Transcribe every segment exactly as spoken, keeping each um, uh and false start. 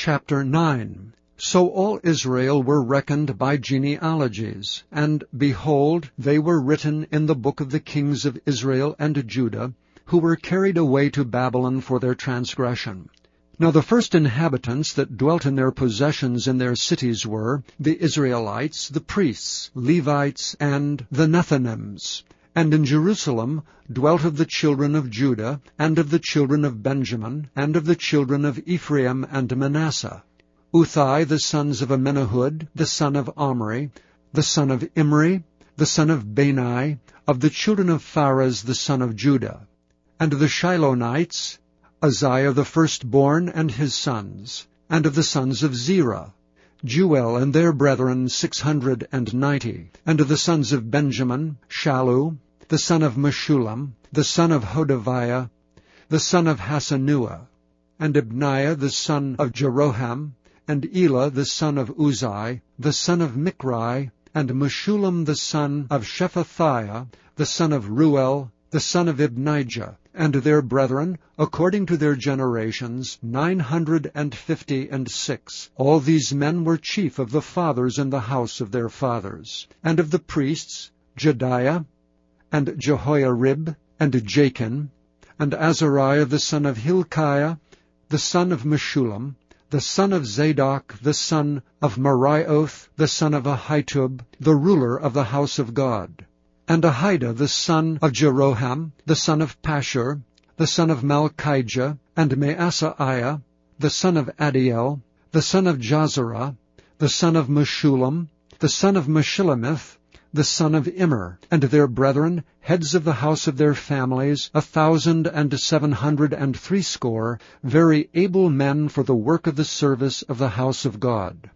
Chapter nine. So all Israel were reckoned by genealogies, and, behold, they were written in the book of the kings of Israel and Judah, who were carried away to Babylon for their transgression. Now the first inhabitants that dwelt in their possessions in their cities were the Israelites, the priests, Levites, and the Nethinims. And in Jerusalem dwelt of the children of Judah, and of the children of Benjamin, and of the children of Ephraim and Manasseh, Uthai the sons of Amminahud, the son of Omri, the son of Imri, the son of Bani, of the children of Pharez the son of Judah. And of the Shilonites, Uzziah the firstborn and his sons, and of the sons of Zerah, Jeuel and their brethren six hundred and ninety. And of the sons of Benjamin, Shallu, the son of Meshullam, the son of Hodaviah, the son of Hasenuah, and Ibniah the son of Jeroham, and Elah the son of Uzai, the son of Michri, and Meshullam the son of Shephathiah, the son of Ruel, the son of Ibnijah, and their brethren, according to their generations, nine hundred and fifty and six. All these men were chief of the fathers in the house of their fathers. And of the priests, Jedaiah, and Jehoiarib, and Jachin, and Azariah the son of Hilkiah, the son of Meshullam, the son of Zadok, the son of Marioth, the son of Ahitub, the ruler of the house of God. And Ahida the son of Jeroham, the son of Pashur, the son of Malchijah, and Maaseiah, the son of Adiel, the son of Jazerah, the son of Meshullam, the son of Meshillemith, the son of Immer, and their brethren, heads of the house of their families, a thousand and seven hundred and threescore, very able men for the work of the service of the house of God.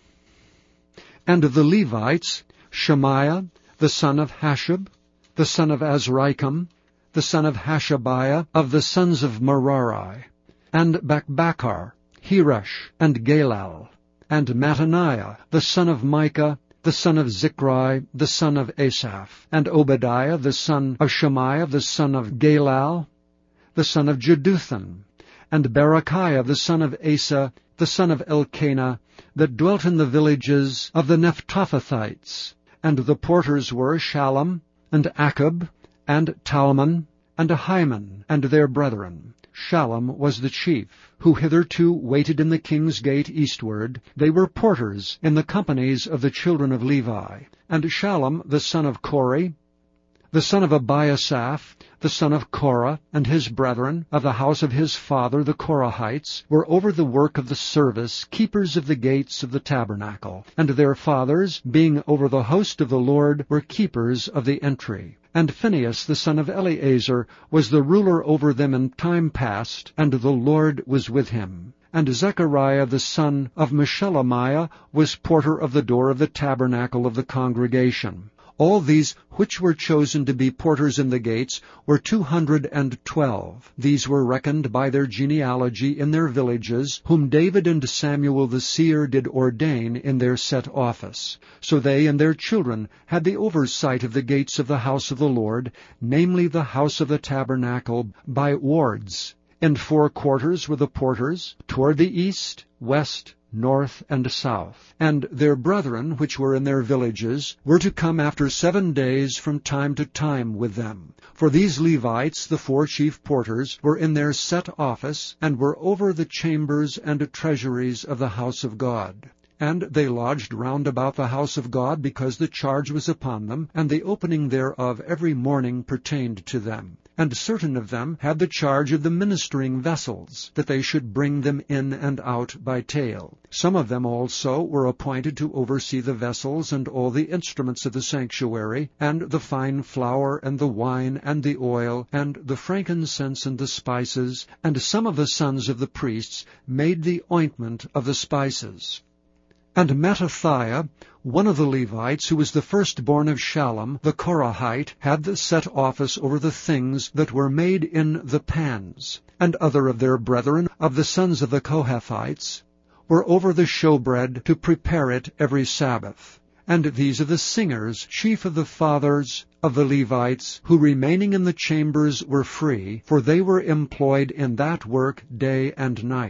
And of the Levites, Shemaiah, the son of Hashab, the son of Azrikam, the son of Hashabiah, of the sons of Merari, and Bakbakkar, Heresh, and Galal, and Mattaniah, the son of Micah, the son of Zichri, the son of Asaph, and Obadiah, the son of Shemaiah, the son of Galal, the son of Jeduthun, and Berechiah, the son of Asa, the son of Elkanah, that dwelt in the villages of the Nephtophithites. And the porters were Shallum, and Achab, and Talmon, and Ahiman, and their brethren. Shallum was the chief, who hitherto waited in the king's gate eastward. They were porters in the companies of the children of Levi. And Shallum the son of Kori, the son of Abiasaph, the son of Korah, and his brethren, of the house of his father the Korahites, were over the work of the service, keepers of the gates of the tabernacle. And their fathers, being over the host of the Lord, were keepers of the entry. And Phinehas the son of Eleazar was the ruler over them in time past, and the Lord was with him. And Zechariah the son of Meshelemiah was porter of the door of the tabernacle of the congregation. All these which were chosen to be porters in the gates were two hundred and twelve. These were reckoned by their genealogy in their villages, whom David and Samuel the seer did ordain in their set office. So they and their children had the oversight of the gates of the house of the Lord, namely the house of the tabernacle, by wards. In four quarters were the porters, toward the east, west, north, and south. And their brethren, which were in their villages, were to come after seven days from time to time with them. For these Levites, the four chief porters, were in their set office, and were over the chambers and treasuries of the house of God. And they lodged round about the house of God, because the charge was upon them, and the opening thereof every morning pertained to them. And certain of them had the charge of the ministering vessels, that they should bring them in and out by tale. Some of them also were appointed to oversee the vessels and all the instruments of the sanctuary, and the fine flour, and the wine, and the oil, and the frankincense, and the spices. And some of the sons of the priests made the ointment of the spices. And Mattithiah, one of the Levites, who was the firstborn of Shallum the Korahite, had the set office over the things that were made in the pans. And other of their brethren, of the sons of the Kohathites, were over the showbread to prepare it every Sabbath. And these are the singers, chief of the fathers of the Levites, who remaining in the chambers were free, for they were employed in that work day and night.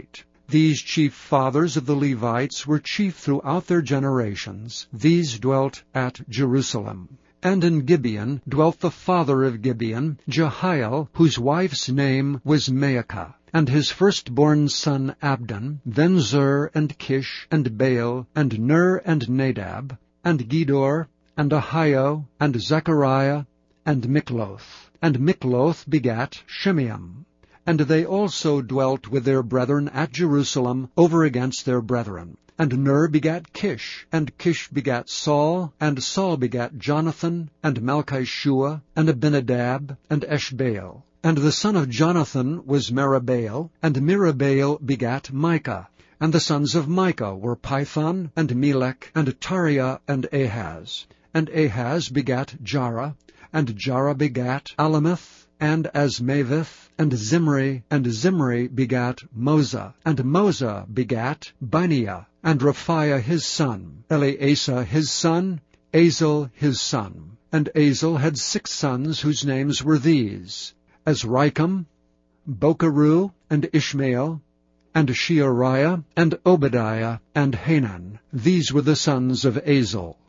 These chief fathers of the Levites were chief throughout their generations. These dwelt at Jerusalem. And in Gibeon dwelt the father of Gibeon, Jehiel, whose wife's name was Maacah, and his firstborn son Abdon, then Zur, and Kish, and Baal, and Ner, and Nadab, and Gedor, and Ahio, and Zechariah, and Mikloth. And Mikloth begat Shimeam. And they also dwelt with their brethren at Jerusalem over against their brethren. And Ner begat Kish, and Kish begat Saul, and Saul begat Jonathan, and Malchishua, and Abinadab, and Eshbaal. And the son of Jonathan was Merabaal, and Merabaal begat Micah. And the sons of Micah were Pithon, and Melech, and Tariah, and Ahaz. And Ahaz begat Jarah, and Jarah begat Alameth, and Asmaveth, and Zimri, and Zimri begat Moza, and Moza begat Baniah, and Raphiah his son, Eleasah his son, Azel his son. And Azel had six sons whose names were these: Azrikam, Bocheru, and Ishmael, and Sheariah, and Obadiah, and Hanan. These were the sons of Azel.